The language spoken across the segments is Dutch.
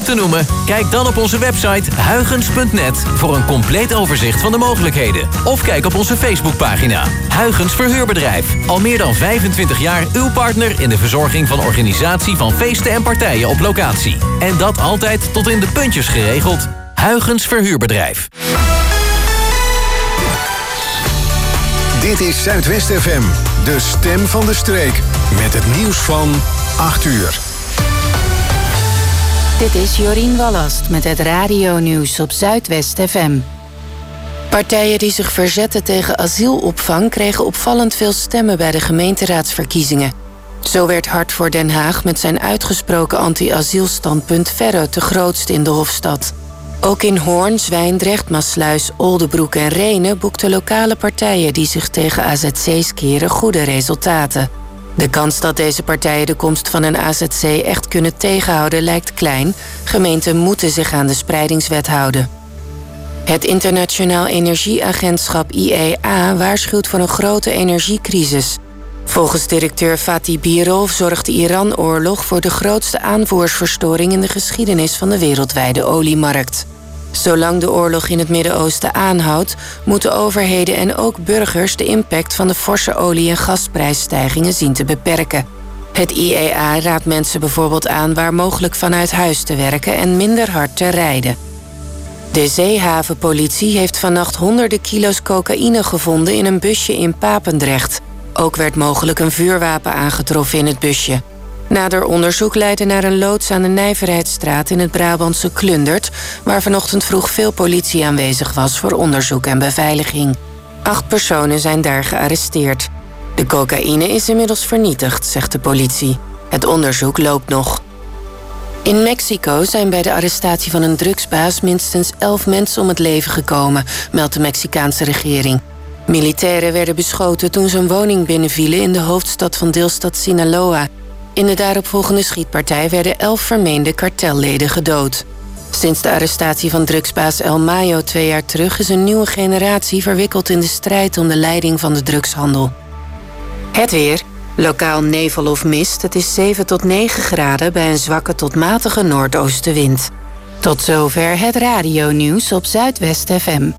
te noemen? Kijk dan op onze website huygens.net voor een compleet overzicht van de mogelijkheden. Of kijk op onze Facebookpagina. Huygens Verhuurbedrijf. Al meer dan 25 jaar uw partner in de verzorging van organisatie van feesten en partijen op locatie. En dat altijd tot in de puntjes geregeld. Huygens Verhuurbedrijf. Dit is Zuidwest FM, de stem van de streek. Met het nieuws van 8 uur. Dit is Jorien Wallast met het radionieuws op Zuidwest FM. Partijen die zich verzetten tegen asielopvang kregen opvallend veel stemmen bij de gemeenteraadsverkiezingen. Zo werd Hart voor Den Haag met zijn uitgesproken anti-asielstandpunt veruit de grootste in de Hofstad. Ook in Hoorn, Zwijndrecht, Maassluis, Oldebroek en Rhenen boekten lokale partijen die zich tegen AZC's keren goede resultaten. De kans dat deze partijen de komst van een AZC echt kunnen tegenhouden lijkt klein. Gemeenten moeten zich aan de spreidingswet houden. Het Internationaal Energieagentschap IEA waarschuwt voor een grote energiecrisis. Volgens directeur Fatih Birol zorgt de Iran-oorlog voor de grootste aanvoersverstoring in de geschiedenis van de wereldwijde oliemarkt. Zolang de oorlog in het Midden-Oosten aanhoudt, moeten overheden en ook burgers de impact van de forse olie- en gasprijsstijgingen zien te beperken. Het IEA raadt mensen bijvoorbeeld aan waar mogelijk vanuit huis te werken en minder hard te rijden. De zeehavenpolitie heeft vannacht honderden kilo's cocaïne gevonden in een busje in Papendrecht. Ook werd mogelijk een vuurwapen aangetroffen in het busje. Nader onderzoek leidde naar een loods aan de Nijverheidsstraat in het Brabantse Klundert, waar vanochtend vroeg veel politie aanwezig was voor onderzoek en beveiliging. 8 personen zijn daar gearresteerd. De cocaïne is inmiddels vernietigd, zegt de politie. Het onderzoek loopt nog. In Mexico zijn bij de arrestatie van een drugsbaas minstens 11 mensen om het leven gekomen, meldt de Mexicaanse regering. Militairen werden beschoten toen ze een woning binnenvielen in de hoofdstad van deelstaat Sinaloa. In de daaropvolgende schietpartij werden 11 vermeende kartelleden gedood. Sinds de arrestatie van drugsbaas El Mayo 2 jaar terug is een nieuwe generatie verwikkeld in de strijd om de leiding van de drugshandel. Het weer. Lokaal nevel of mist. Het is 7 tot 9 graden bij een zwakke tot matige noordoostenwind. Tot zover het radionieuws op Zuidwest FM.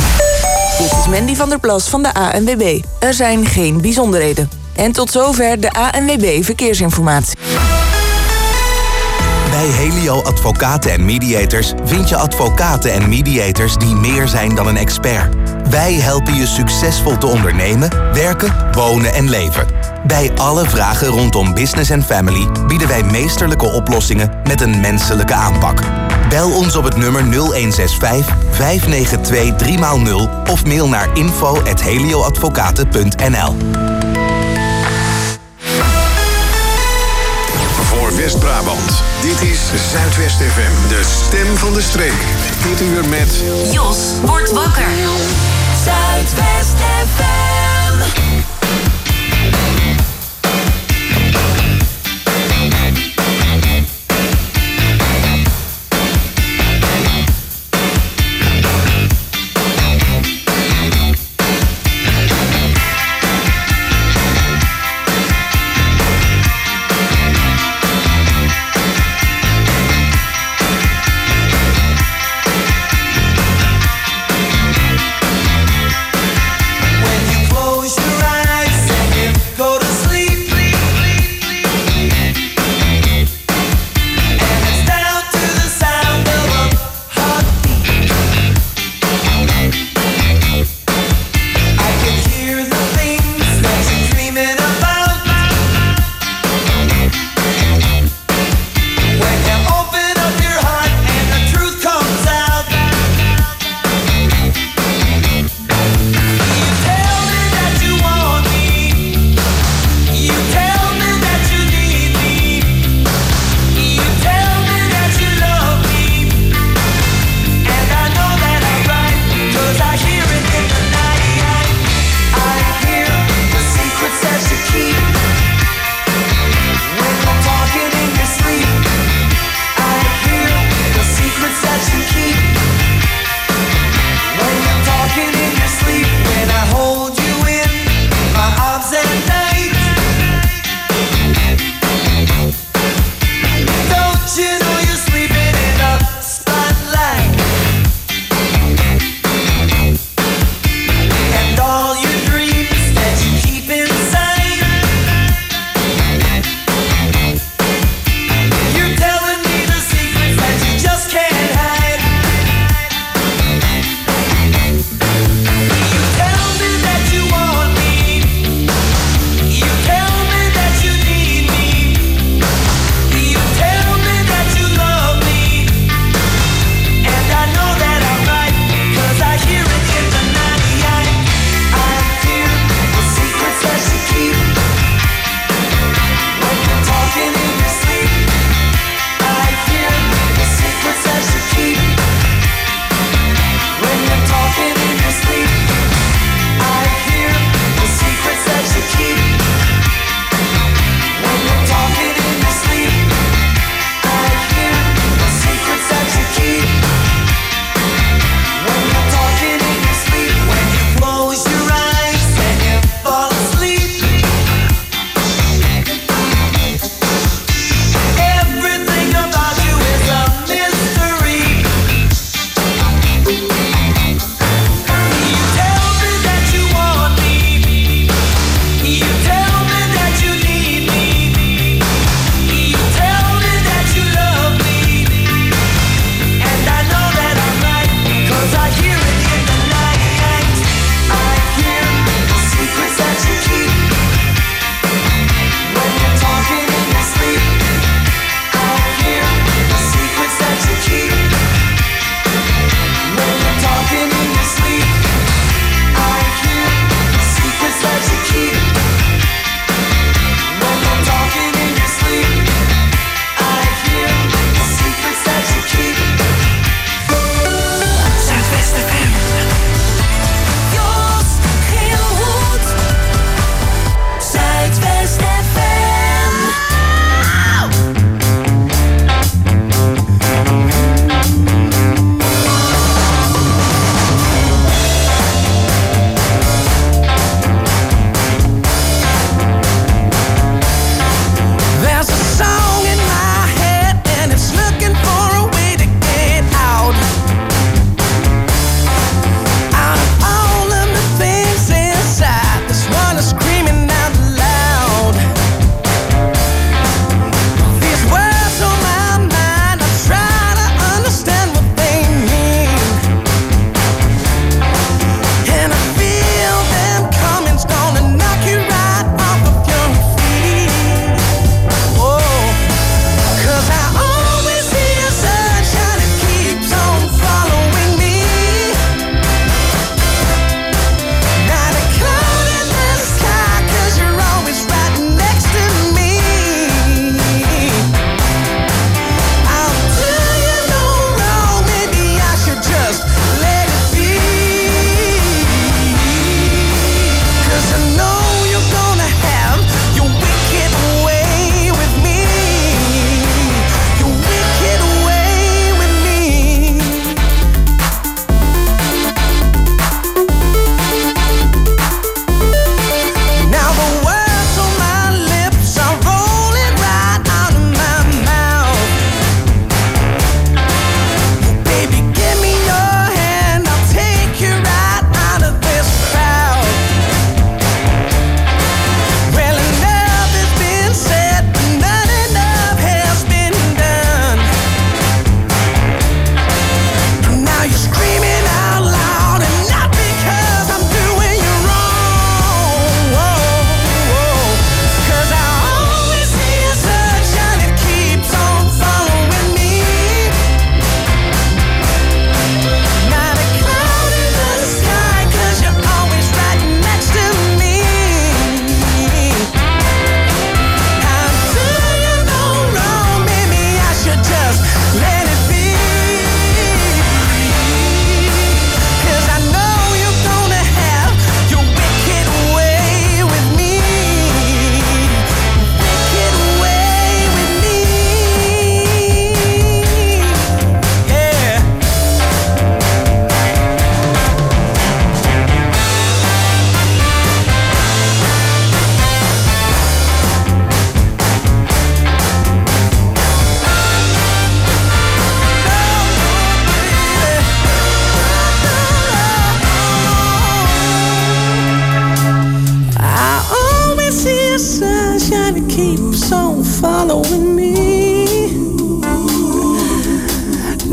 Dit is Mandy van der Plas van de ANWB. Er zijn geen bijzonderheden. En tot zover de ANWB Verkeersinformatie. Bij Helio Advocaten en Mediators vind je advocaten en mediators die meer zijn dan een expert. Wij helpen je succesvol te ondernemen, werken, wonen en leven. Bij alle vragen rondom business en family bieden wij meesterlijke oplossingen met een menselijke aanpak. Bel ons op het nummer 0165 592 3x0 of mail naar info@helioadvocaten.nl. Voor West-Brabant, dit is Zuidwest FM, de stem van de streek. Dit uur met Jos wordt wakker. Zuidwest FM. When you close your eyes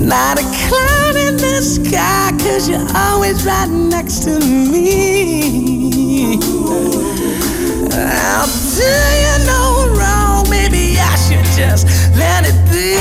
Not a cloud in the sky, 'cause you're always right next to me. I'll do you no wrong, maybe I should just let it be.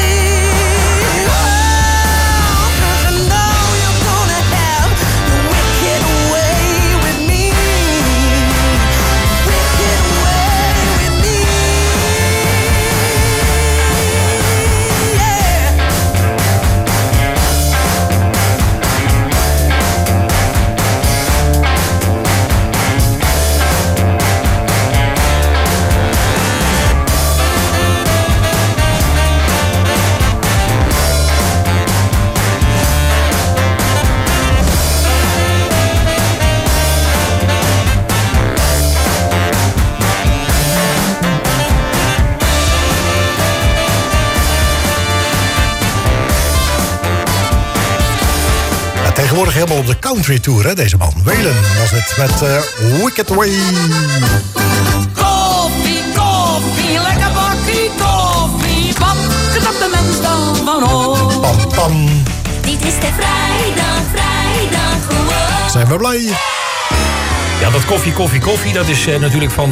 Tegenwoordig helemaal op de country tour, hè, deze man. Waylon was het met Wicked Way. Koffie, koffie, lekker bakkie koffie. Wat knapt de mens dan van ons? Pam, pam. Dit is de vrijdag gewoon. Zijn we blij? Ja, dat koffie, dat is natuurlijk van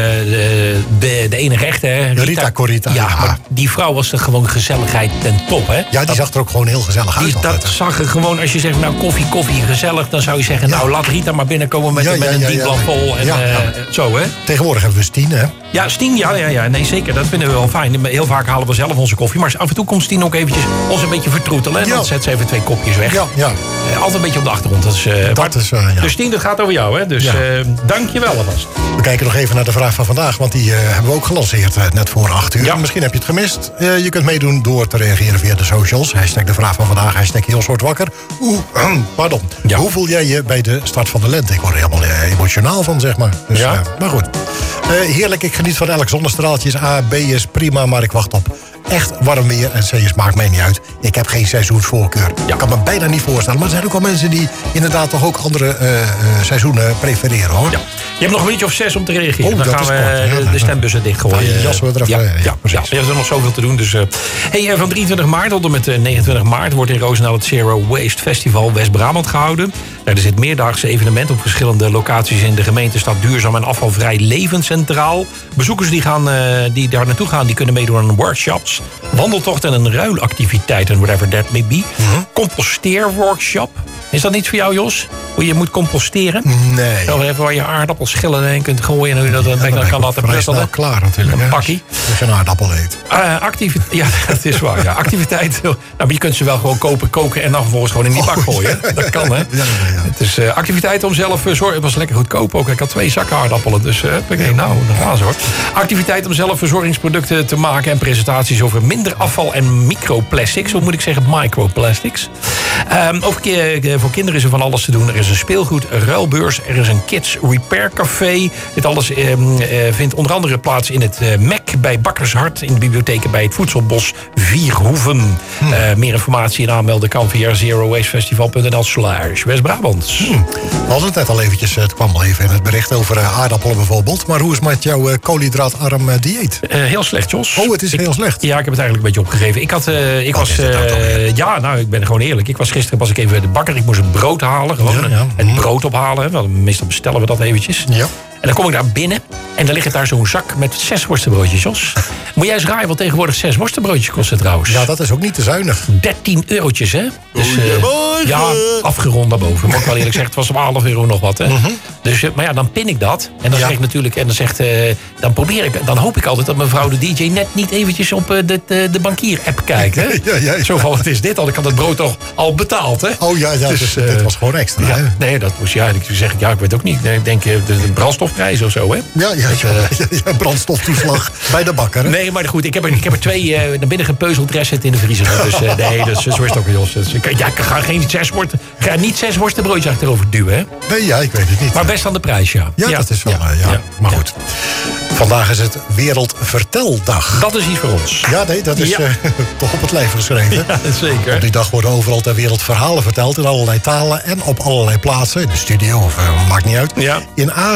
de enige echte, hè? Rita Corita. Ja, maar die vrouw was er gewoon gezelligheid ten top, hè? Ja, die zag er ook gewoon heel gezellig uit. Dat zag er gewoon, als je zegt, nou, koffie, gezellig, dan zou je zeggen, nou, laat Rita maar binnenkomen met een dienblad vol en zo, hè? Tegenwoordig hebben we Stien, hè? Ja, Stien, ja, nee, zeker, dat vinden we wel fijn. Heel vaak halen we zelf onze koffie, maar af en toe komt Stien ook eventjes ons een beetje vertroetelen. En dan zet ze even 2 kopjes weg. Ja. Altijd een beetje op de achtergrond. Dus Stien, dat gaat over jou, hè? Dus dank je wel alvast. We kijken nog even naar de vraag van vandaag, want die hebben we ook gelanceerd net voor 8 uur. Ja. Misschien heb je het gemist. Je kunt meedoen door te reageren via de socials. Hashtag de vraag van vandaag, hashtag heel soort wakker. Pardon. Ja. Hoe voel jij je bij de start van de lente? Ik word er helemaal emotionaal van, zeg maar. Dus, maar goed. Heerlijk, ik geniet van elk zonnestraaltje. A, B is prima, maar ik wacht op echt warm weer. En C maakt mij niet uit. Ik heb geen seizoensvoorkeur. Ik kan me bijna niet voorstellen. Maar er zijn ook wel mensen die inderdaad toch ook andere seizoenen prefereren, hoor. Ja. Je hebt nog een minuutje of 6 om te reageren. Dan gaan we de stembussen dichtgooien. Jassen we er even. Ja, er is nog zoveel te doen. Dus, van 23 maart tot en met 29 maart wordt in Roosendaal het Zero Waste Festival West-Brabant gehouden. Er zit meerdaagse evenement op verschillende locaties in de gemeente. Staat duurzaam en afvalvrij leven centraal. Bezoekers die daar naartoe gaan, die kunnen meedoen aan workshops, wandeltocht en een ruilactiviteit en whatever that may be. Composteerworkshop. Is dat niet voor jou, Jos? Hoe je moet composteren? Nee. Zo even waar je aardappelschillen in kunt gooien en hoe je dat dan kan laten pruttelen. Klaar natuurlijk. Een pakkie. Als je een aardappel eet. Ja, dat is waar. Ja. Activiteit. Nou, maar je kunt ze wel gewoon koken en dan vervolgens gewoon in die bak gooien. Dat kan, hè? Ja. Het is activiteit om zelf verzorgd. Het was lekker goedkoop ook. Ik had 2 zakken aardappelen. Dus dan gaan ze, hoor. Activiteit om zelf verzorgingsproducten te maken en presentaties over minder afval en microplastics. Hoe moet ik zeggen? Microplastics. Voor kinderen is er van alles te doen. Er is een speelgoed, een ruilbeurs. Er is een kids repair café. Dit alles vindt onder andere plaats in het MEC bij Bakkershart. In de bibliotheken bij het Voedselbos Vierhoeven. Meer informatie en aanmelden kan via zerowastefestival.nl/West-Brabant. We hadden het net al eventjes, het kwam al even in het bericht over aardappelen bijvoorbeeld. Maar hoe is het met jouw koolhydraatarm dieet? Heel slecht, Jos. Oh, het is heel slecht? Ja, ik heb het eigenlijk een beetje opgegeven. Ik ben gewoon eerlijk. Gisteren was ik even bij de bakker. Ik moest het brood halen. Het brood ophalen. Meestal bestellen we dat eventjes. Ja. En dan kom ik daar binnen. En dan ligt daar zo'n zak met 6 worstenbroodjes, Jos. Moet jij eens raaien wat tegenwoordig 6 worstenbroodjes kosten trouwens? Ja, dat is ook niet te zuinig. 13 eurotjes, hè? Dus, afgerond daarboven. Moet ik wel eerlijk zeggen, het was €12 nog wat, hè? Dus, maar ja, dan pin ik dat. En dan zeg ik natuurlijk, dan hoop ik altijd dat mevrouw de DJ net niet eventjes op de bankier-app kijkt, hè? Zo van, wat is dit al? Ik had het brood toch al betaald, hè? Oh ja, dus dit was gewoon extra, hè? Nee, dat moest, ik zeg, ik weet ook niet. Ik denk, de brandstofprijs of zo, hè? Ja, brandstoftoeslag bij de bakker, hè? Nee, maar goed, ik heb er 2 naar binnen gepeuzeld, rest zit in de vriezer. Dus zo is het ook, Jos. Dus, ik ga niet 6 worstenbroodjes achterover duwen, hè? Nee, ik weet het niet. Maar best aan de prijs, ja. Ja, dat is wel, maar goed. Vandaag is het Wereldverteldag. Dat is iets voor ons. Ja, nee, dat is toch op het lijf geschreven. Ja, zeker. Op die dag worden overal ter wereld verhalen verteld in allerlei talen en op allerlei plaatsen. In de studio, of maakt niet uit. Ja. In Azië en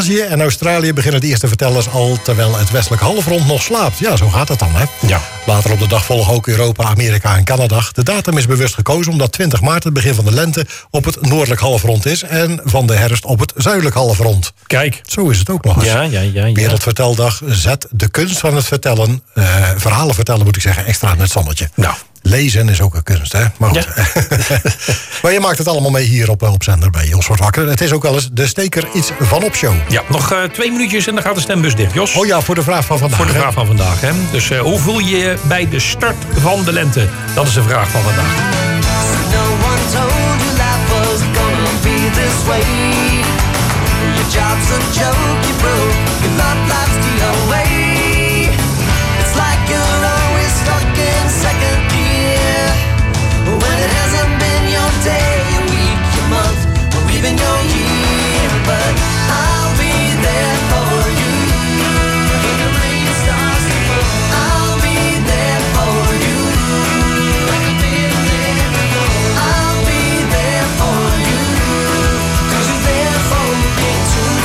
Australië beginnen de eerste vertellers al terwijl het westelijke halfrond nog slaapt. Ja, zo gaat het dan, hè? Ja. Later op de dag volgen ook Europa, Amerika en Canada. De datum is bewust gekozen omdat 20 maart het begin van de lente op het noordelijk halfrond is en van de herfst op het zuidelijk halfrond. Kijk. Zo is het ook nog eens. Ja. Wereldverteldag zet de kunst van het vertellen, verhalen vertellen moet ik zeggen, extra in het zonnetje. Nou. Lezen is ook een kunst, hè? Maar goed. Ja. Maar je maakt het allemaal mee hier op zender bij Jos wordt wakker. Het is ook wel eens de steker iets van op show. Ja, nog 2 minuutjes en dan gaat de stembus dicht, Jos. Oh ja, voor de vraag van vandaag. Voor de vraag van vandaag, hè. Dus hoe voel je je bij de start van de lente? Dat is de vraag van vandaag. No one told you life was gonna be this way. Your job's a joke, you broke. Your love life's the away. It's like you're always stuck in second gear. When it hasn't been your day, your week, your month, or even your year. But I'll be there for you. When the rain starts to fall, I'll be there for you. Like I've been there before. I'll be there for you. 'Cause you're there for me too.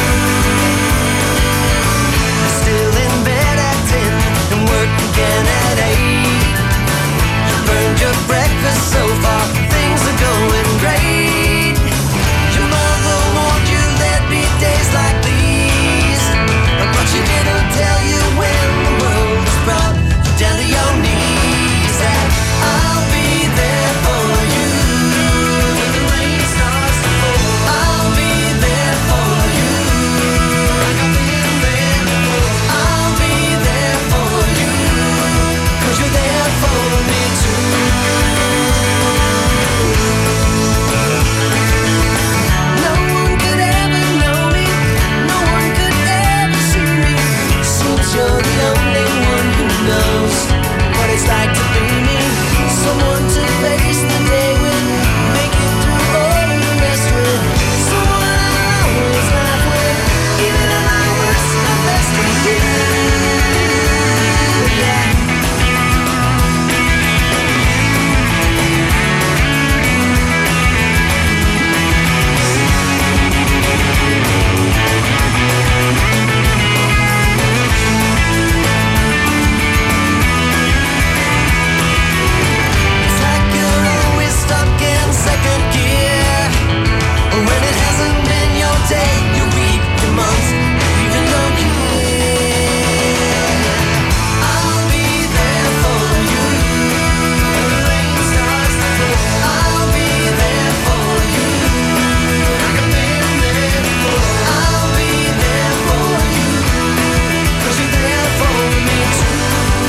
Still in bed at 10 and work again at 8. You burned your breakfast so far, things are going great. Your mother warned you there'd be days like these, but she didn't tell you when the world was brought you down to your knees. And I'll be there for you. When the rain starts to fall, I'll be there for you. Like I've been there before, I'll be there for you. 'Cause you're there for me too. No one could ever know me, no one could ever see me. Seems you're the only one who knows what it's like to be me. Someone to face the day with, make it through all of the rest with. Someone I'll always laugh with, even at my worst, my best with you. Yeah. It's like you're always stuck in second gear. When it hasn't been your day, your week, your month, even your year. I'll be there for you. When the rain starts to fall, I'll be there for you. Like I've been there before, I'll be there for you. 'Cause you're there for me too.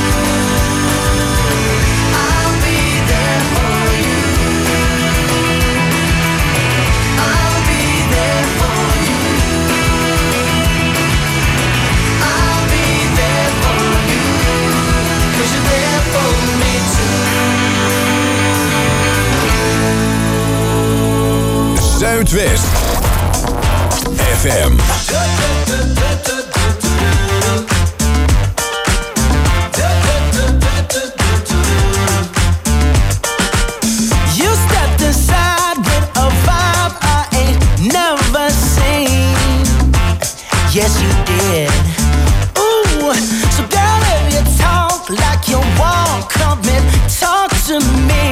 I'll be there for you. I'll be there for you. I'll be there for you. 'Cause you're there for me too. Zuidwest FM. You stepped inside with a vibe I ain't never seen. Yes, you did. Ooh, so girl, if you talk like you want, come and talk to me.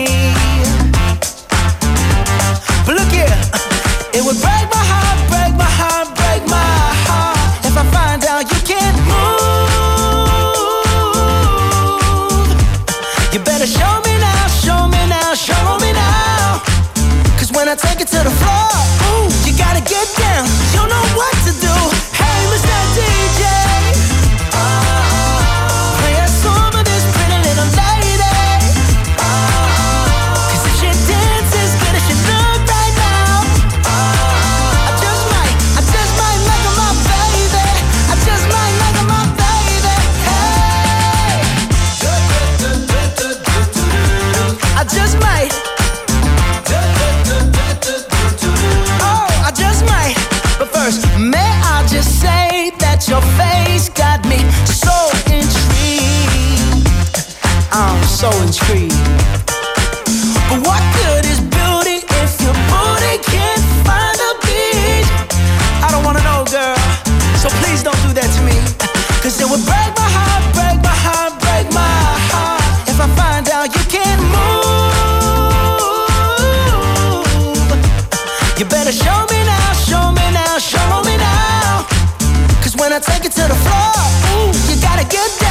But look here, it would break my heart, break my heart, break my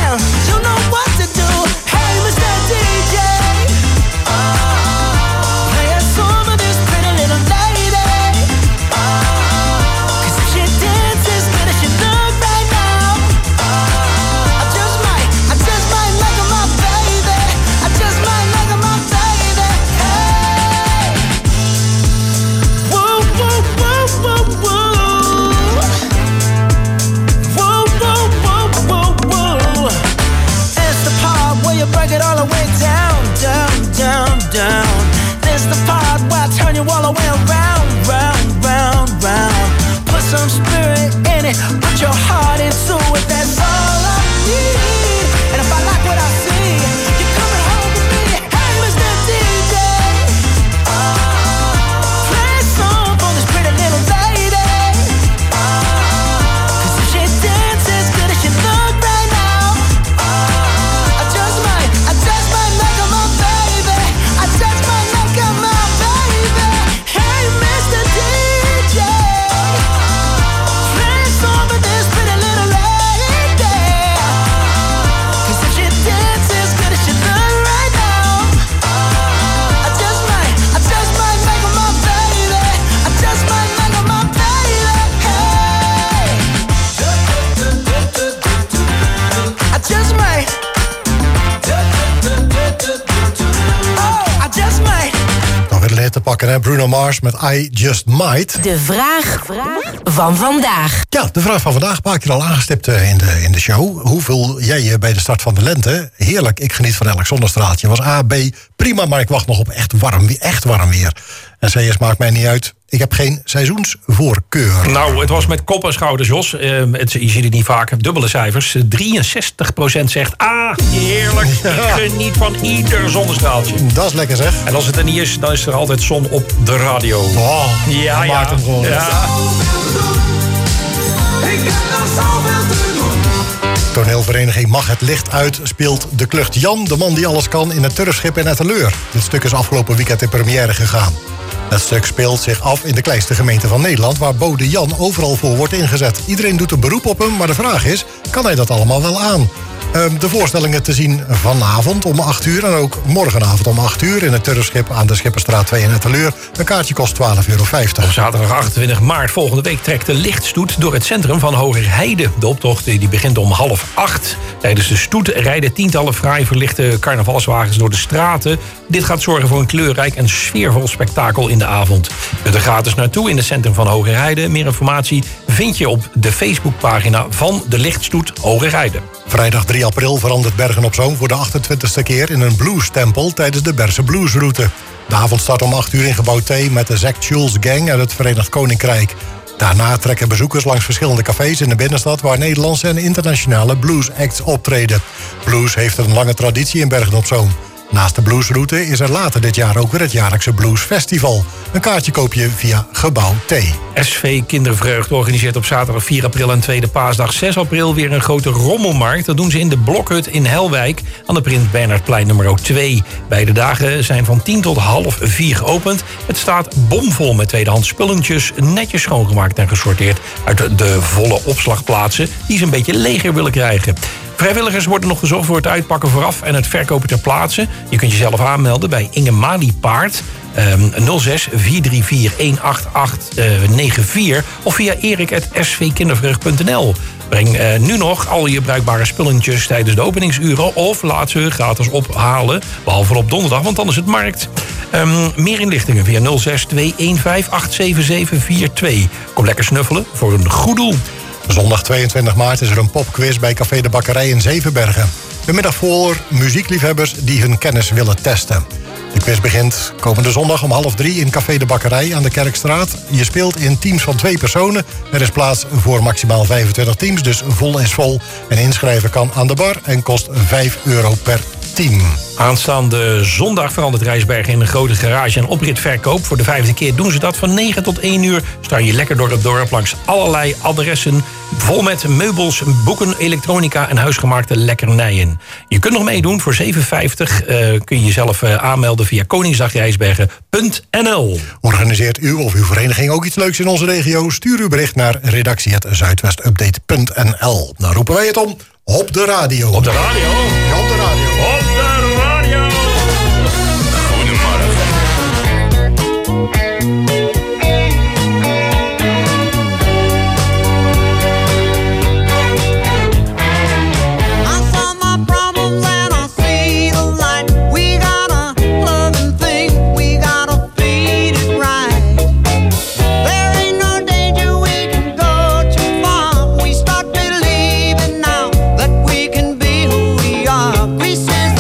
down. You know what to do. Hey, Mr. DJ. Play a song for this pretty little lady. 'Cause if she dances as good as she look right now, I just might make her my baby. I just might make her my baby. Hey. Woo, woo, woo, woo, woo. Woo, woo, woo, woo, woo. It's the part where you break it all the way down, down, down, down. It's the part where I turn you all the way around, round, round, round. Put some spirit in it, put your heart into it. That's all I need. And if I like what I see, you're coming home with me. Hey, Mr. DJ. Play a song for this pretty little lady. 'Cause if she dances as good as she look right now, I just might make her my baby. I just might make her my baby. Hey, Mr. DJ. Play a song for this pretty little lady. 'Cause if she dances as good as she look right now, I just might make her my baby. I just might make her my baby. Hey. I just might. Oh, I just might. Nog weer een hit te pakken, hè? Bruno Mars met I Just Might. De vraag van vandaag. Ja, de vraag van vandaag, een paar keer al aangestipt in de show. Hoe voel jij je bij de start van de lente? Heerlijk, ik geniet van elk zonnestraaltje. Was A, B, prima, maar ik wacht nog op echt warm weer. En CS maakt mij niet uit. Ik heb geen seizoensvoorkeur. Nou, het was met kop en schouders, Jos. Je ziet het niet vaak. Dubbele cijfers. 63% zegt... heerlijk. Ik geniet van ieder zonnestraaltje. Dat is lekker, zeg. En als het er niet is, dan is er altijd zon op de radio. Oh, ja, ja. Maakt hem gewoon. Ik heb nog zoveel te doen. Toneelvereniging Mag het Licht Uit speelt De Klucht Jan, de man die alles kan, in het Turfschip in Etteleur. Dit stuk is afgelopen weekend in première gegaan. Het stuk speelt zich af in de kleinste gemeente van Nederland, waar bode Jan overal voor wordt ingezet. Iedereen doet een beroep op hem, maar de vraag is, kan hij dat allemaal wel aan? De voorstellingen te zien vanavond om 8 uur en ook morgenavond om 8 uur in het Turfschip aan de Schipperstraat 2 in Etteleur. Een kaartje kost €12,50. Op zaterdag 28 maart volgende week trekt de lichtstoet door het centrum van Hogerheide. De optocht die begint om 7:30. Tijdens de stoet rijden tientallen fraai verlichte carnavalswagens door de straten. Dit gaat zorgen voor een kleurrijk en sfeervol spektakel in de avond. Je er gratis naartoe in het centrum van Hogerheide. Meer informatie vind je op de Facebookpagina van de lichtstoet Hogerheide. Vrijdag 3 april verandert Bergen op Zoom voor de 28e keer in een bluestempel tijdens de Berse Bluesroute. De avond start om 8 uur in gebouw T met de Zack Jules Gang uit het Verenigd Koninkrijk. Daarna trekken bezoekers langs verschillende cafés in de binnenstad waar Nederlandse en internationale bluesacts optreden. Blues heeft een lange traditie in Bergen op Zoom. Naast de bluesroute is er later dit jaar ook weer het jaarlijkse bluesfestival. Een kaartje koop je via gebouw T. SV Kindervreugd organiseert op zaterdag 4 april en tweede paasdag 6 april weer een grote rommelmarkt. Dat doen ze in de Blokhut in Helwijk aan de Prins Bernhardplein nummer 2. Beide dagen zijn van 10 tot 3:30 geopend. Het staat bomvol met tweedehands spulletjes, netjes schoongemaakt en gesorteerd uit de volle opslagplaatsen die ze een beetje leger willen krijgen. Vrijwilligers worden nog gezorgd voor het uitpakken vooraf en het verkopen ter plaatse. Je kunt jezelf aanmelden bij Inge Mali Paard 06 434 18894 of via erik@svkindervreugd.nl. Breng nu nog al je bruikbare spulletjes tijdens de openingsuren of laat ze gratis ophalen, behalve op donderdag, want dan is het markt. Meer inlichtingen via 06 215 87742. Kom lekker snuffelen voor een goed doel. Zondag 22 maart is er een popquiz bij Café de Bakkerij in Zevenbergen. Een middag voor muziekliefhebbers die hun kennis willen testen. De quiz begint komende zondag om 2:30 in Café de Bakkerij aan de Kerkstraat. Je speelt in teams van 2 personen. Er is plaats voor maximaal 25 teams, dus vol is vol. En inschrijven kan aan de bar en kost €5 per team. Aanstaande zondag verandert Rijsbergen in een grote garage- en opritverkoop. Voor de 5e keer doen ze dat. Van 9 tot 1 uur staan je lekker door het dorp langs allerlei adressen. Vol met meubels, boeken, elektronica en huisgemaakte lekkernijen. Je kunt nog meedoen. Voor €7,50 kun je jezelf aanmelden via koningsdagrijsbergen.nl. Organiseert u of uw vereniging ook iets leuks in onze regio? Stuur uw bericht naar redactie@zuidwestupdate.nl. Dan roepen wij het om Op de radio. Op de radio? Ja, op de radio. Op de radio. Goedemorgen. Pieces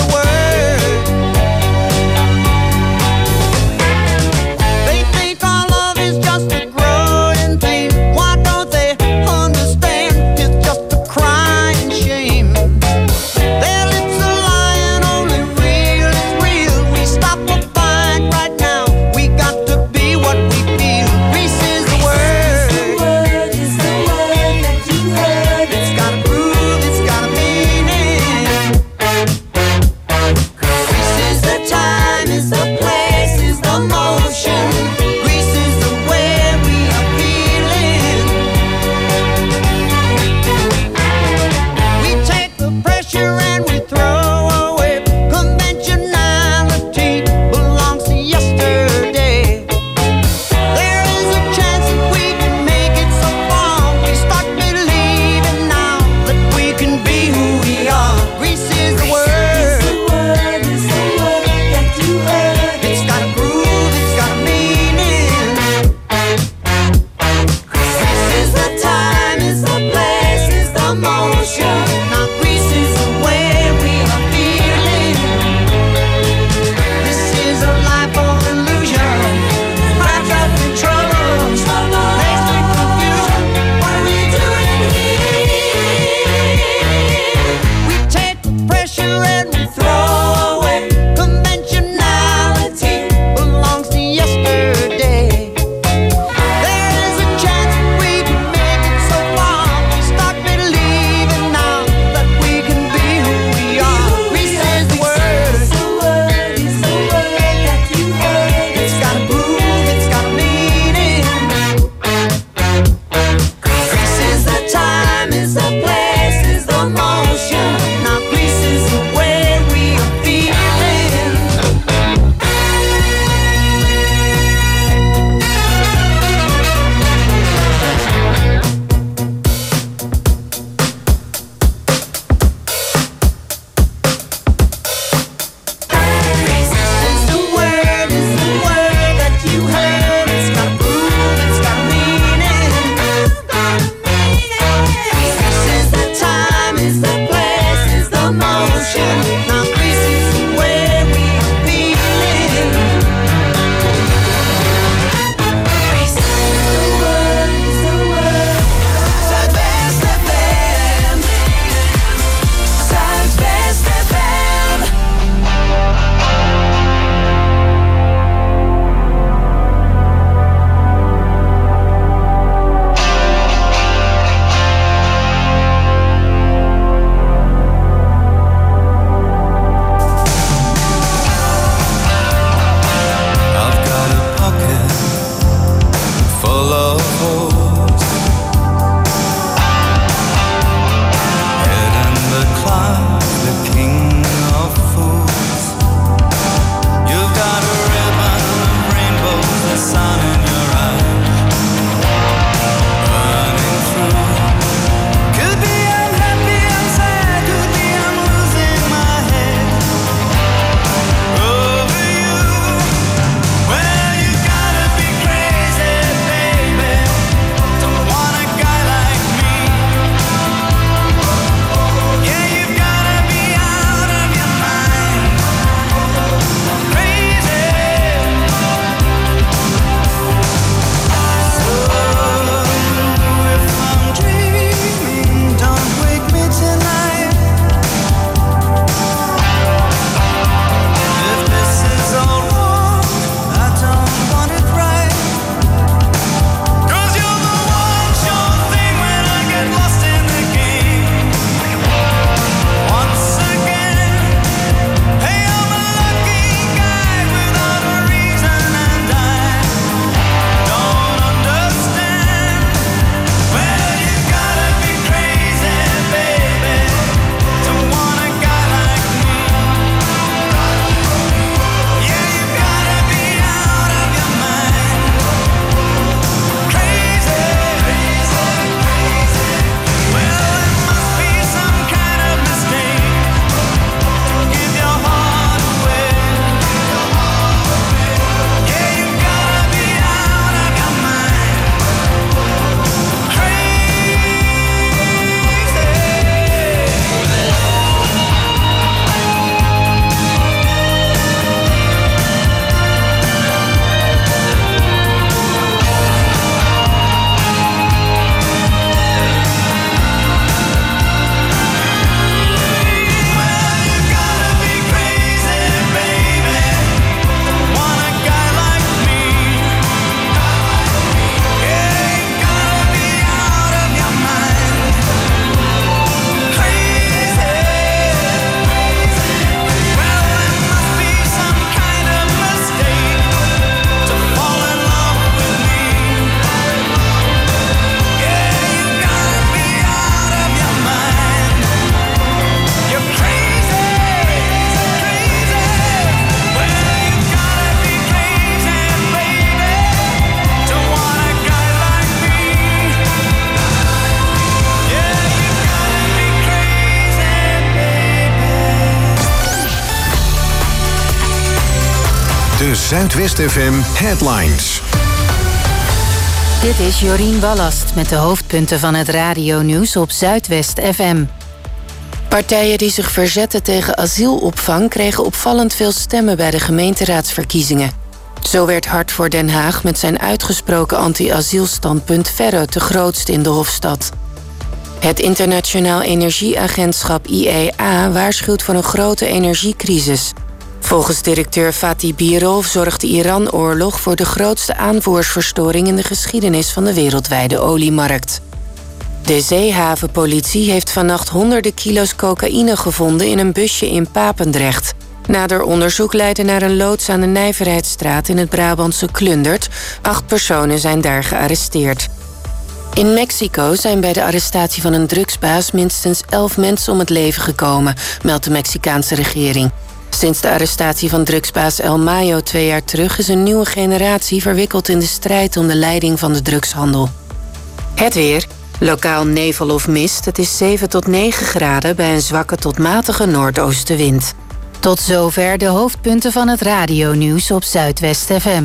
Zuidwest FM Headlines. Dit is Jorien Wallast met de hoofdpunten van het radionieuws op Zuidwest FM. Partijen die zich verzetten tegen asielopvang kregen opvallend veel stemmen bij de gemeenteraadsverkiezingen. Zo werd Hart voor Den Haag met zijn uitgesproken anti-asielstandpunt veruit de grootste in de Hofstad. Het Internationaal Energieagentschap IEA waarschuwt voor een grote energiecrisis. Volgens directeur Fatih Birol zorgt de Iran-oorlog voor de grootste aanvoersverstoring in de geschiedenis van de wereldwijde oliemarkt. De zeehavenpolitie heeft vannacht honderden kilo's cocaïne gevonden in een busje in Papendrecht. Nader onderzoek leidde naar een loods aan de Nijverheidsstraat in het Brabantse Klundert. 8 personen zijn daar gearresteerd. In Mexico zijn bij de arrestatie van een drugsbaas minstens 11 mensen om het leven gekomen, meldt de Mexicaanse regering. Sinds de arrestatie van drugsbaas El Mayo 2 jaar terug is een nieuwe generatie verwikkeld in de strijd om de leiding van de drugshandel. Het weer. Lokaal nevel of mist. Het is 7 tot 9 graden bij een zwakke tot matige noordoostenwind. Tot zover de hoofdpunten van het radionieuws op Zuidwest FM.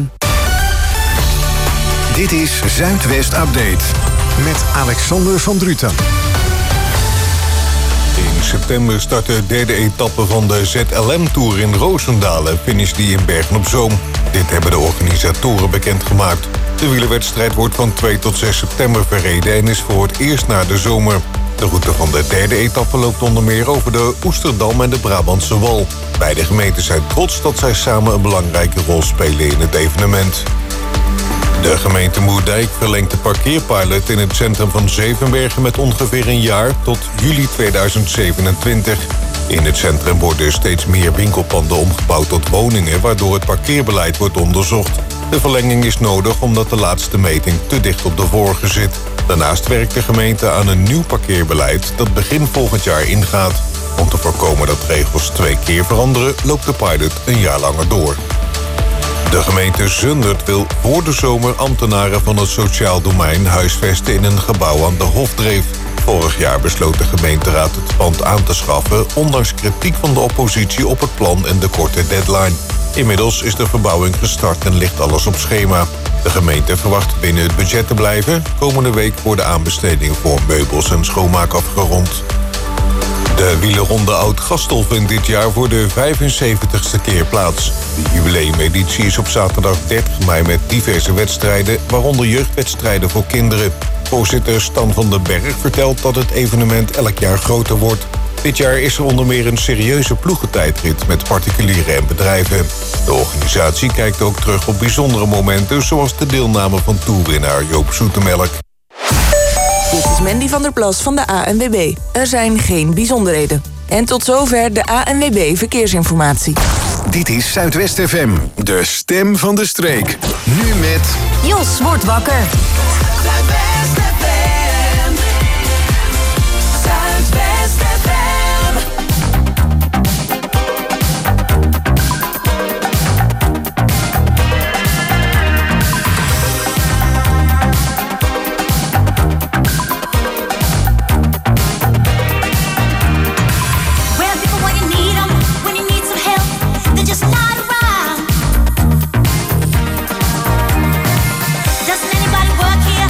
Dit is Zuidwest Update met Alexander van Druten. In september start de derde etappe van de ZLM-tour in Roosendaal en finish die in Bergen-op-Zoom. Dit hebben de organisatoren bekendgemaakt. De wielerwedstrijd wordt van 2 tot 6 september verreden en is voor het eerst na de zomer. De route van de derde etappe loopt onder meer over de Oesterdam en de Brabantse Wal. Beide gemeenten zijn trots dat zij samen een belangrijke rol spelen in het evenement. De gemeente Moerdijk verlengt de parkeerpilot in het centrum van Zevenbergen met ongeveer een jaar tot juli 2027. In het centrum worden steeds meer winkelpanden omgebouwd tot woningen, waardoor het parkeerbeleid wordt onderzocht. De verlenging is nodig omdat de laatste meting te dicht op de vorige zit. Daarnaast werkt de gemeente aan een nieuw parkeerbeleid dat begin volgend jaar ingaat. Om te voorkomen dat regels 2 keer veranderen, loopt de pilot een jaar langer door. De gemeente Zundert wil voor de zomer ambtenaren van het sociaal domein huisvesten in een gebouw aan de Hofdreef. Vorig jaar besloot de gemeenteraad het pand aan te schaffen, ondanks kritiek van de oppositie op het plan en de korte deadline. Inmiddels is de verbouwing gestart en ligt alles op schema. De gemeente verwacht binnen het budget te blijven. Komende week worden aanbestedingen voor meubels en schoonmaak afgerond. De wielerronde Oud-Gastel vindt dit jaar voor de 75ste keer plaats. De jubileumeditie is op zaterdag 30 mei met diverse wedstrijden, waaronder jeugdwedstrijden voor kinderen. Voorzitter Stan van den Berg vertelt dat het evenement elk jaar groter wordt. Dit jaar is er onder meer een serieuze ploegentijdrit met particulieren en bedrijven. De organisatie kijkt ook terug op bijzondere momenten, zoals de deelname van toerwinnaar Joop Zoetemelk. Dit is Mandy van der Plas van de ANWB. Er zijn geen bijzonderheden. En tot zover de ANWB Verkeersinformatie. Dit is Zuidwest FM, de stem van de streek. Nu met... Jos wordt wakker. Zuidwest FM. Zuidwest FM. Where are people when you need them, when you need some help? They're just not around. Doesn't anybody work here?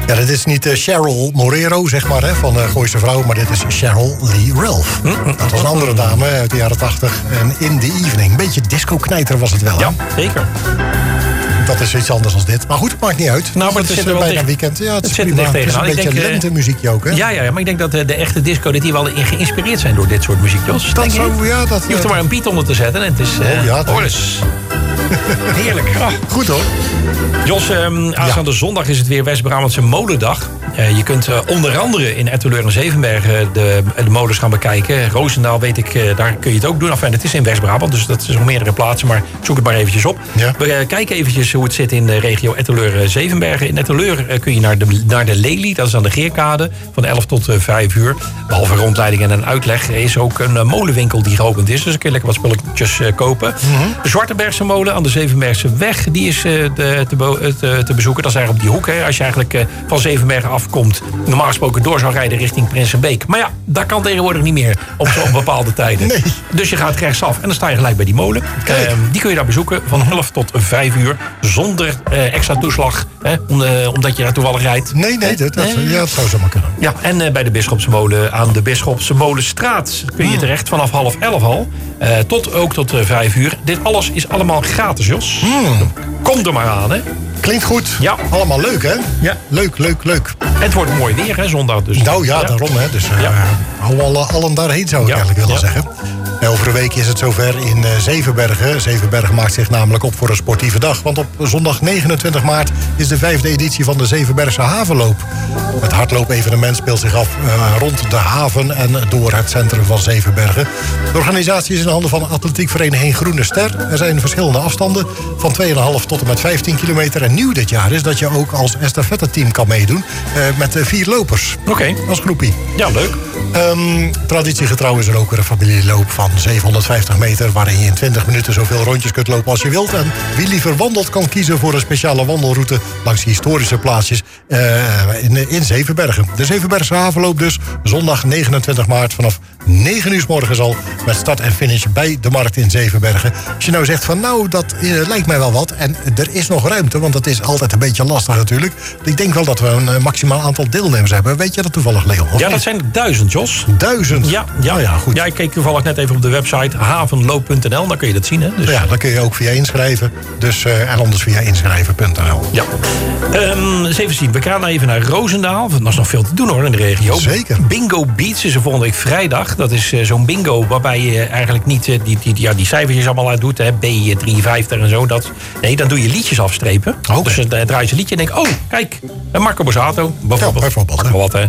Ja, dit is niet Cheryl Morero, zeg maar, hè, van Gooise Vrouw... maar dit is Cheryl Lee Ralph. Dat was een andere dame uit de jaren 80. En In the Evening. Een beetje disco-knijter was het wel, hè? Ja, zeker. Dat is iets anders dan dit. Maar goed, het maakt niet uit. Nou, maar het is er bijna tegen, weekend. Ja, het is zit er prima. dicht Het is een tegenaan. beetje lentemuziekje ook, hè? Ja, maar ik denk dat de echte disco... dat die wel geïnspireerd zijn door dit soort muziek, Jos. Dat zou, ja, dat... Je hoeft er maar een beat onder te zetten en het is... hoor eens. Heerlijk. Oh. Goed, hoor. Jos, aanstaande zondag is het weer West-Brabantse Molendag. Je kunt onder andere in Etteleur en Zevenbergen de molens gaan bekijken. Roosendaal, weet ik, daar kun je het ook doen. Enfin, het is in West-Brabant, dus dat is op meerdere plaatsen. Maar zoek het maar eventjes op. Ja. We kijken eventjes hoe het zit in de regio Etteleur-Zevenbergen. In Etteleur kun je naar de Lely, dat is aan de Geerkade, van 11 tot 5 uur. Behalve rondleiding en een uitleg is ook een molenwinkel die geopend is. Dus dan kun je lekker wat spulletjes kopen. De Zwartenbergse molen aan de Zevenbergse weg, die is te bezoeken. Dat is eigenlijk op die hoek. Hè. Als je eigenlijk van Zevenbergen afkomt, normaal gesproken door zou rijden richting Prinsenbeek. Maar ja, dat kan tegenwoordig niet meer op bepaalde tijden. Nee. Dus je gaat rechtsaf en dan sta je gelijk bij die molen. Die kun je daar bezoeken van 11 tot 5 uur. Zonder extra toeslag, hè, omdat je daar toevallig rijdt. Nee, dat zou zo maar kunnen. Ja, en bij de Bisschopsmolen aan de Bisschopsmolenstraat kun je terecht vanaf 10:30 al. Tot 5 uur. Dit alles is allemaal gratis, Jos. Kom er maar aan, hè. Klinkt goed. Ja. Allemaal leuk, hè? Ja. Leuk. Het wordt mooi weer, hè, zondag. Dus. Nou ja, daarom, hè. Dus allen daarheen zou ik eigenlijk willen zeggen. Over een week is het zover in Zevenbergen. Zevenbergen maakt zich namelijk op voor een sportieve dag. Want op zondag 29 maart is de 5e editie van de Zevenbergse Havenloop. Het hardloopevenement speelt zich af rond de haven en door het centrum van Zevenbergen. De organisatie is in handen van atletiekvereniging Groene Ster. Er zijn verschillende afstanden van 2,5 tot en met 15 kilometer. En nieuw dit jaar is dat je ook als estafette-team kan meedoen met 4 lopers. Oké. Als groepie. Ja, leuk. Traditiegetrouw is er ook weer een familieloop van 750 meter... waarin je in 20 minuten zoveel rondjes kunt lopen als je wilt. En wie liever wandelt kan kiezen voor een speciale wandelroute... langs historische plaatsjes in Zevenbergen. De Zevenbergse Havenloop dus, zondag 29 maart vanaf 9 uur 's morgens al... met start en finish bij de markt in Zevenbergen. Als je nou zegt van nou, dat lijkt mij wel wat... en er is nog ruimte, want dat is altijd een beetje lastig natuurlijk. Ik denk wel dat we een maximaal aantal deelnemers hebben. Weet je dat toevallig, Leon? Ja, dat zijn 1000, Jos. 1000? Ja, goed. Ja, ik keek toevallig net even op de website havenloop.nl. Dan kun je dat zien, hè? Dus... Ja, dan kun je ook via inschrijven. Dus, en anders via inschrijven.nl. Ja. Eens even zien. We gaan even naar Roosendaal. Dat is nog veel te doen, hoor, in de regio. Zeker. Bingo Beats is er volgende week vrijdag. Dat is zo'n bingo waarbij je eigenlijk niet die cijfertjes allemaal uit doet. Hè, B53 en zo. Nee, dan doe je liedjes afstrepen. Okay. Dus dan draai je een liedje en denk, oh, kijk, een Marco Borsato. Bijvoorbeeld. Wat, hè.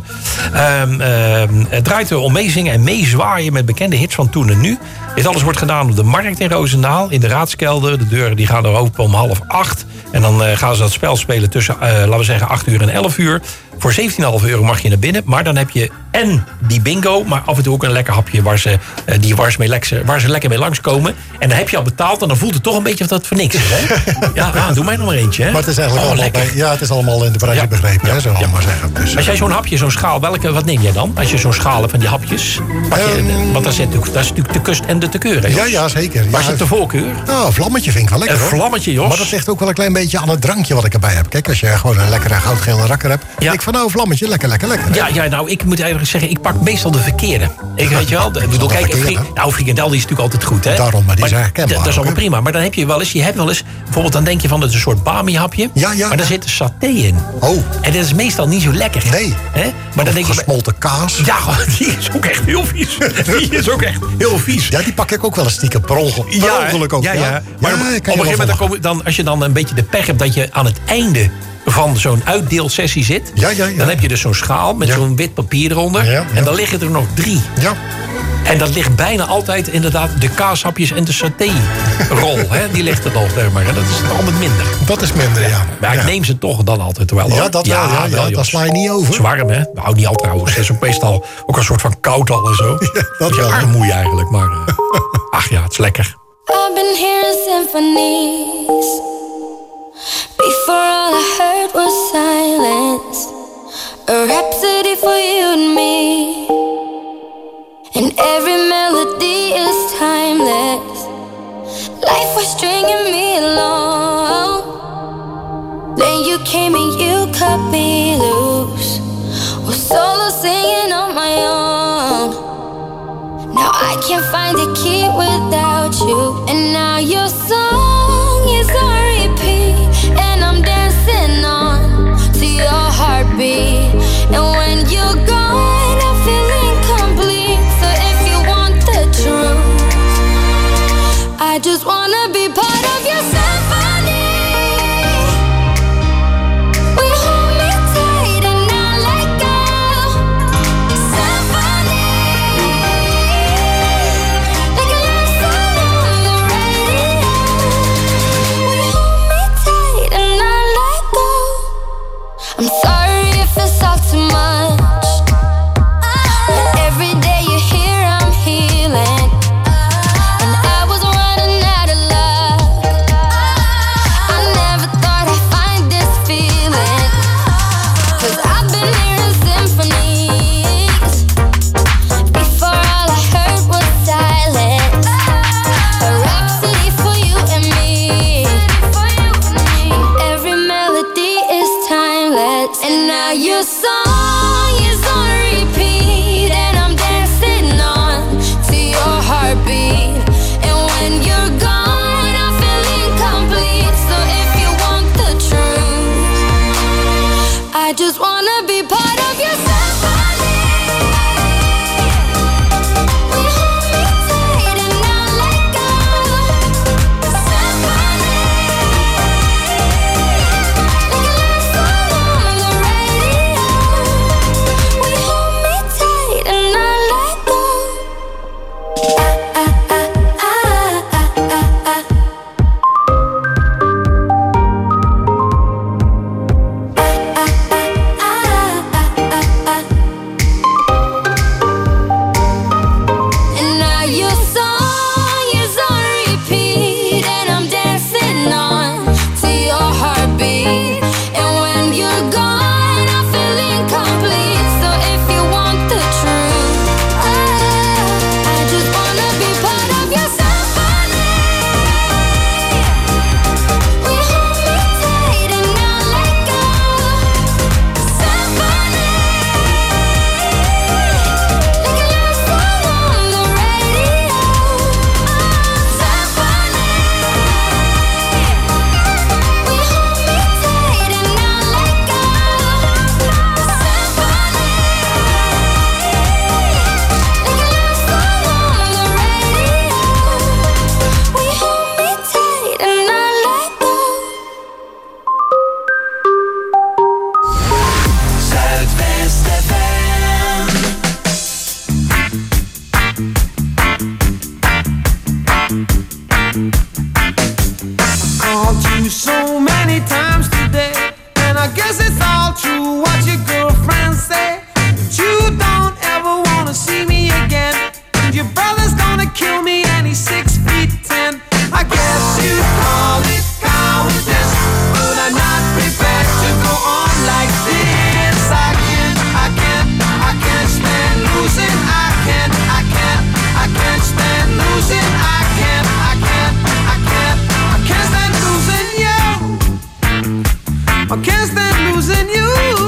Het draait om meezingen en meezwaaien met bekende hits van toen en nu. Dit alles wordt gedaan op de markt in Roosendaal, in de Raadskelder. De deuren die gaan er open om 7:30. En dan gaan ze dat spel spelen tussen, laten we zeggen, 8 uur en 11 uur. Voor €17,5 mag je naar binnen. Maar dan heb je en die bingo, maar af en toe ook een lekker hapje waar ze lekker mee langskomen. En dan heb je al betaald en dan voelt het toch een beetje of dat voor niks is. Hè? Ja, doe mij nog maar eentje. Hè? Maar het is eigenlijk het is allemaal in de prijs begrepen, hè, zullen we maar zeggen. Dus, als jij zo'n hapje, zo'n schaal, wat neem jij dan? Als je zo'n schalen van die hapjes, want dat is natuurlijk de kust en de te keur. Hè, ja, zeker. Waar zit de voorkeur? Nou, een vlammetje vind ik wel lekker, een vlammetje, Jos. Maar dat ligt ook wel een klein beetje aan het drankje wat ik erbij heb. Kijk, als je gewoon een lekkere goudgele rakker hebt. Ja. Ik van nou, vlammetje, lekker. Ja, nou, ik moet eigenlijk zeggen, ik pak meestal de verkeerde. Weet je wel? Ik bedoel, kijk, frikandel die is natuurlijk altijd goed, hè? Daarom, maar die zijn herkenbaar. Dat is allemaal prima. Maar dan heb je wel eens, bijvoorbeeld dan denk je van, het is een soort bami-hapje. Ja. Maar daar zit saté in. Oh. En dat is meestal niet zo lekker. Nee. Hè? Maar dan denk je, gesmolten kaas. Ja, die is ook echt heel vies. Ja, die pak ik ook wel een stiekem per ongeluk ook. Ja. Maar op een gegeven moment, als je dan een beetje de pech hebt dat je aan het einde van zo'n uitdeelsessie zit. Ja. Dan heb je dus zo'n schaal met zo'n wit papier eronder. Ja. En dan liggen er nog 3. Ja. En dat ligt bijna altijd inderdaad de kaashapjes en de saté-rol. Die ligt er nog, maar dat is altijd minder. Dat is minder, ja. Maar ik neem ze toch dan altijd wel. Ja, dat wel. Ja, dat sla je niet over. Het is warm, hè? Nou, niet al trouwens. Het is ook meestal ook een soort van koud al en zo. Ja, dat wel. Armoei eigenlijk, maar ach ja, het is lekker. I've been hearing symphonies. Before all I heard was silence. A rhapsody for you and me. And every melody is timeless. Life was stringing me along. Then you came and you cut me loose. find a key without you. And now your song is on repeat, and I'm dancing on to your heartbeat. And when you're gone, I feel incomplete. So if you want the truth, I just wanna be part of your symphony. We hold me tight and not let go. Symphony, like a love song on the radio. We hold me tight and not let go. I'm sorry if it's all too much, but every day you're here, I'm healing. And I was running out of luck. I never thought I'd find this feeling, 'cause I've been hearing symphonies. Before all I heard was silence. A rhapsody for you and me. And every melody is timeless. And now your song is on repeat, and I'm dancing on to your heartbeat. And when you're gone, I feel incomplete. So if you want the truth, I just wanna be part of your symphony. We hold me tight and not let go. Symphony, like a love song on the radio. We hold me tight and not let go. And now your song is on repeat, and I'm dancing on to your heartbeat. And when you're gone, I feel incomplete. So if you want the truth, I just wanna be part of your symphony. We hold me tight and not let go. Symphony, like a love song on the radio. Symphony, we hold me tight and not let go. Symphony, like a love song on the radio. We hold me tight and not let go. Zuidwest FM. Called you so many times today, and I guess it's all true what your girlfriends say. But you don't ever wanna see me again, and your brother's gonna kill me, and he's 6'10". I guess you call it cowardice, but I'm not prepared to go on like this. I can't stand losing. I can't stand losing. I can't stand losing you. I can't stand losing you.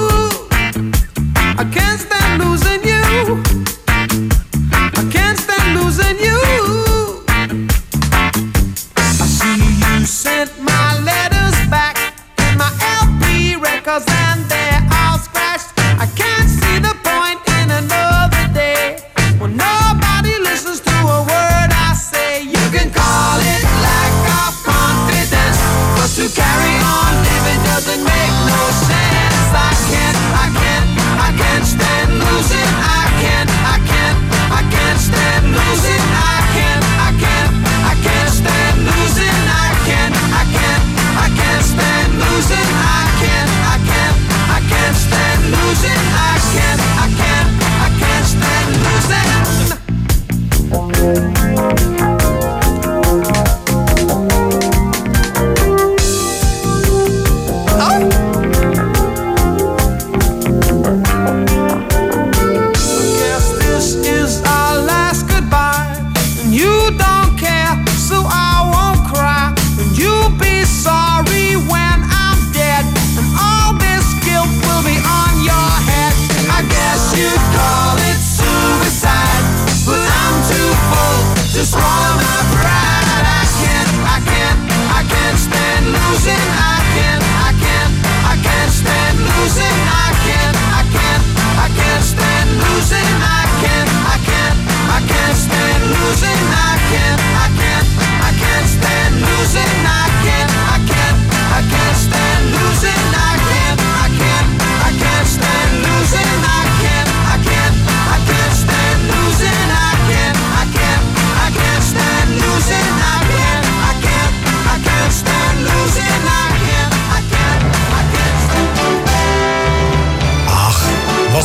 I can't stand losing you. I can't stand losing you. I see you sent my letters back and my LP records, and they're all scratched. I can't see the point in another day when nobody listens to a word I say. You can call it lack of confidence, but to carry on living doesn't make no sense. I can't stand losing. I can't stand losing. I can't stand losing. I can't stand losing. I can't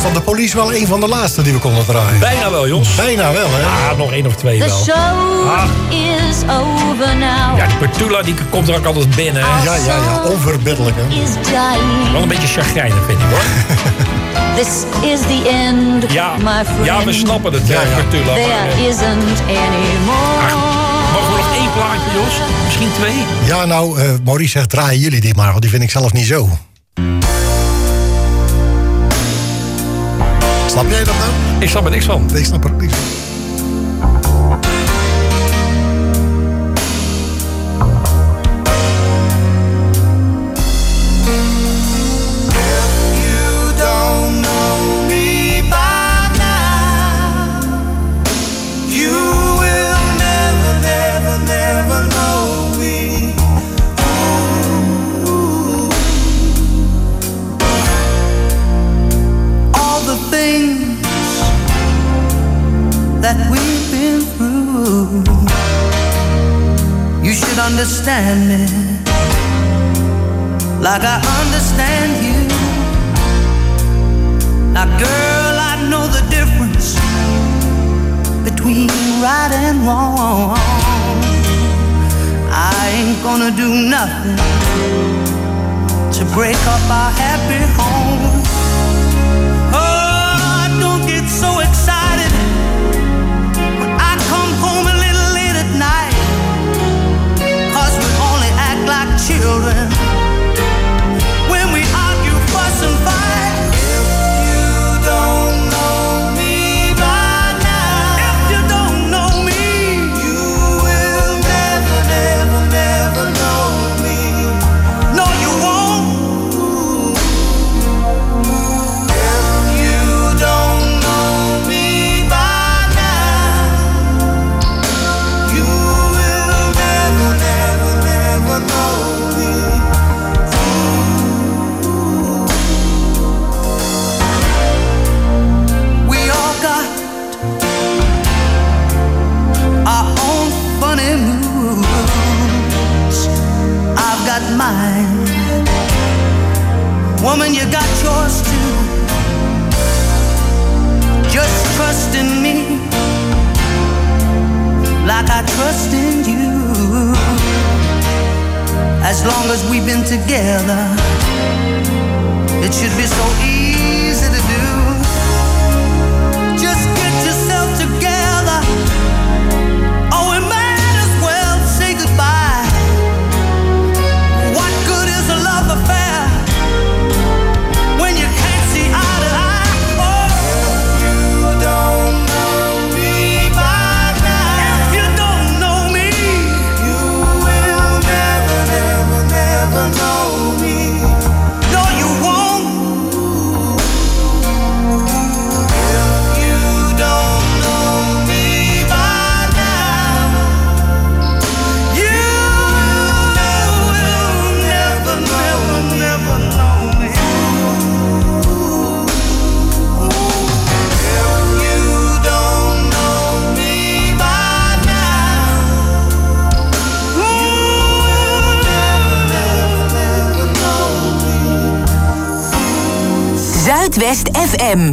Was dan de Police wel een van de laatste die we konden draaien? Bijna wel, Jos. Bijna wel, hè? Ja, nog 1 of 2 The wel. show is over now. Ja, die Petula die komt er ook altijd binnen. Ja, onverbiddelijk, hè? Is dying. Wel een beetje chagrijnig, vind ik, hoor. This is the end, Ja, my friend. ja, we snappen het, Petula. There isn't anymore. Mogen we nog 1 plaatje, Jos? Misschien 2? Ja, nou, Maurice zegt, draaien jullie die maar, want die vind ik zelf niet zo. Snap jij dat nou? Ik snap er niks van. Nee, ik snap er ook niks van. that we've been through. You should understand me like I understand you. Now girl, I know the difference between right and wrong. I ain't gonna do nothing to break up our happy home. Oh, don't get so excited when I come home a little late at night, 'cause we only act like children when we argue, fuss and fight. If you don't know me by now, if you don't know me, you will never, never, never know me. No, you won't. If you don't know me by now, you will never, never, never know me. We all got our own funny moods. I've got mine. Woman, you got yours too. Just trust in me like I trust in you. As long as we've been together, it should be so easy to do. Just get yourself together, or we might as well say goodbye. What good is a love affair when you can't see eye to eye? Oh, if you don't know me by now, if you don't know me, you will never, never, never know me. No, you won't. If you don't know me by now, you will never, never, never know me. If you don't know me by now, you will never, never, never know me. Zuidwest FM.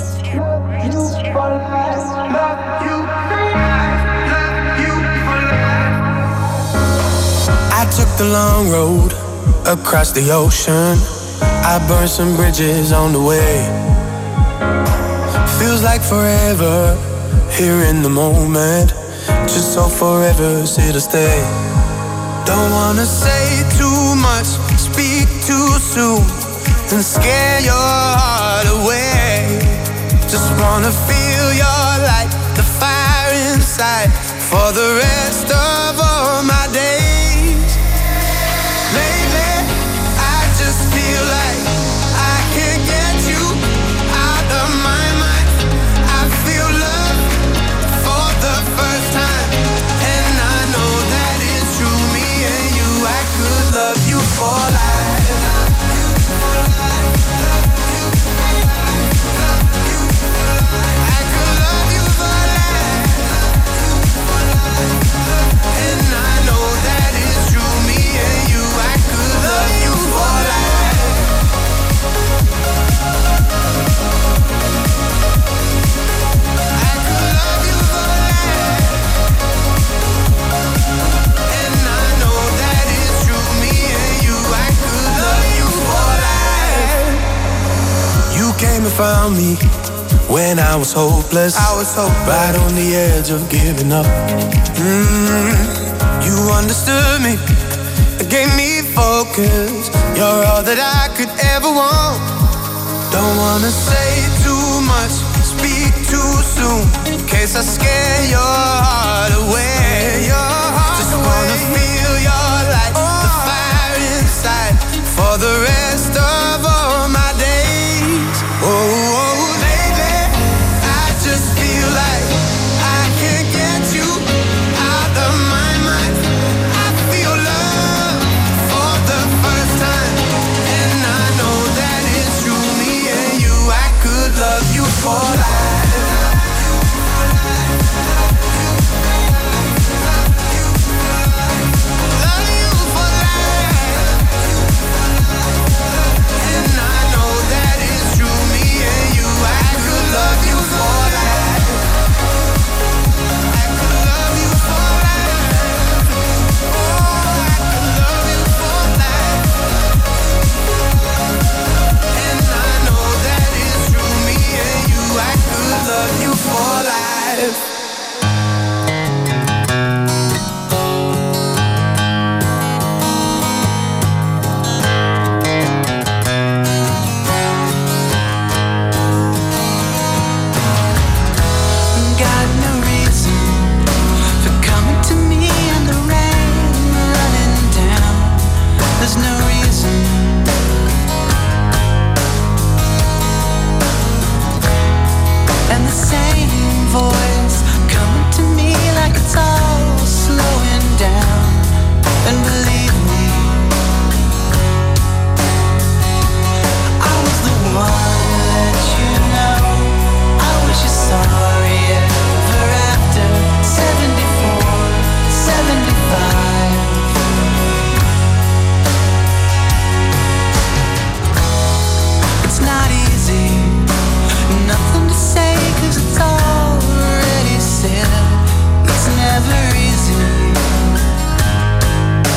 I took the long road across the ocean. I burned some bridges on the way. Feels like forever here in the moment. Just so forever's here to stay. Don't wanna say too much, speak too soon, and scare your heart away. Just wanna feel your light, the fire inside, for the rest of all my days. Lately, I just feel like I can't get you out of my mind. I feel love for the first time, and I know that it's true. Me and you, I could love you for life. I could love you for life. and found me when I was hopeless. Right on the edge of giving up. You understood me, gave me focus. You're all that I could ever want. Don't wanna say too much, speak too soon, in case I scare your heart away. Just wanna feel your light, the fire inside, for the rest of all my days. Oh, baby, I just feel like I can't get you out of my mind. I feel love for the first time, and I know that it's true. Me and you, I could love you for life.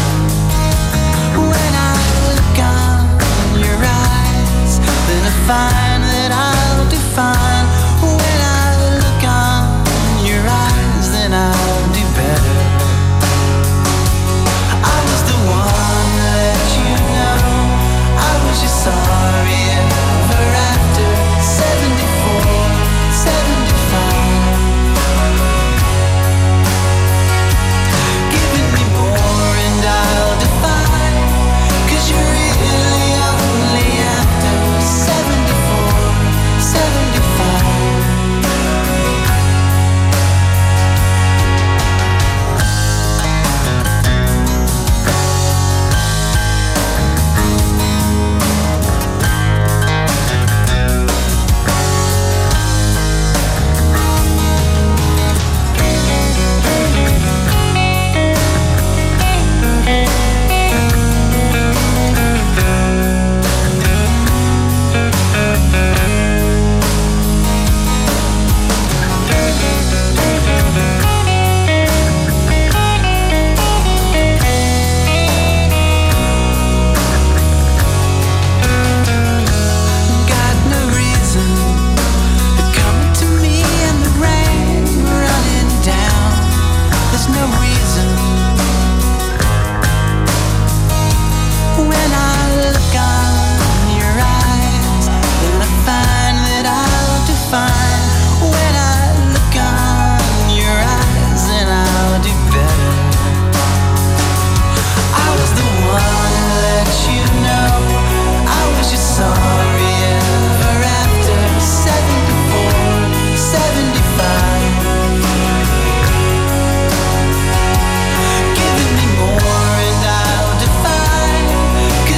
Find